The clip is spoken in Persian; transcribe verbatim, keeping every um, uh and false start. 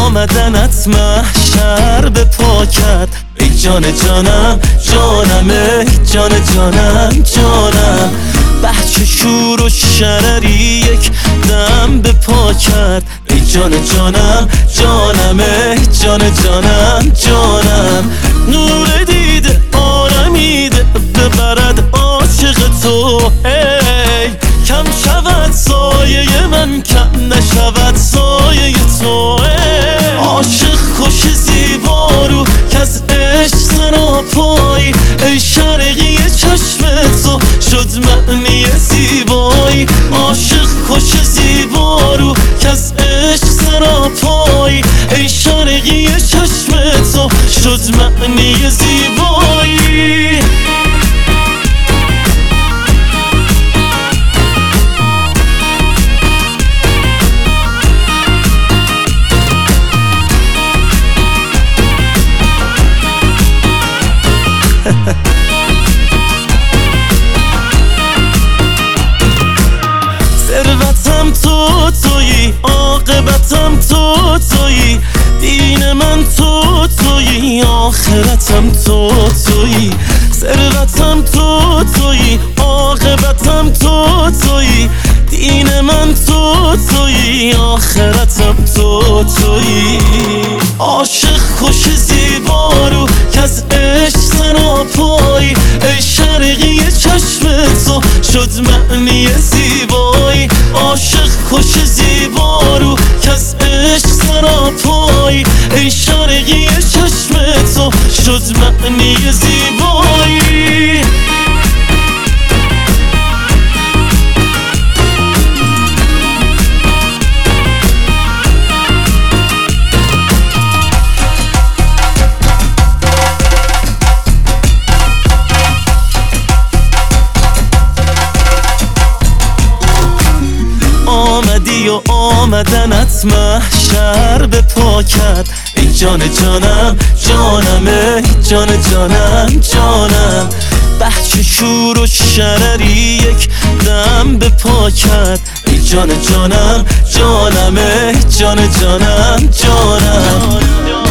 آمدنت محشر به پا کرد. ای جان جانم جانم، ای جان جانم جانم. بچه شور و شرری یک دم به پا کرد. ای جان جانم جانم، ای جان جانم جانم. نور دیده آرمیده ببرد عاشق تو، ای کم شود سایه من، کم نشود سایه تو. ای عاشق خوش زیبا رو که از عشق سراپایی، ای شرقی چشم تو شد معنی زیبایی. عاشق خوش زیبا رو که از عشق سراپایی، ای شرقی چشم تو شد معنی زیبایی. ثروتم تو تویی، عاقبتم تو تویی، دین من تو تویی، آخرتم تو تویی. ثروتم تو تویی، عاقبتم تو تویی، دین من تو تویی، آخرتم تو تویی. عاشق خوش زیبا رو که از عشق سراپایی، ای شرقی چشم تو شد معنی زیبایی. عاشق خوش زیبا رو که از عشق سراپایی، ای شرقی چشم تو شد معنی زیبایی. آمدی و آمدنت محشر به پا کرد. ای جان جانم جانم، ای جان جانم جانم. بچه شور و شرری یک دم به پا کرد. ای جان جانم جانم، ای جان جانم جانم.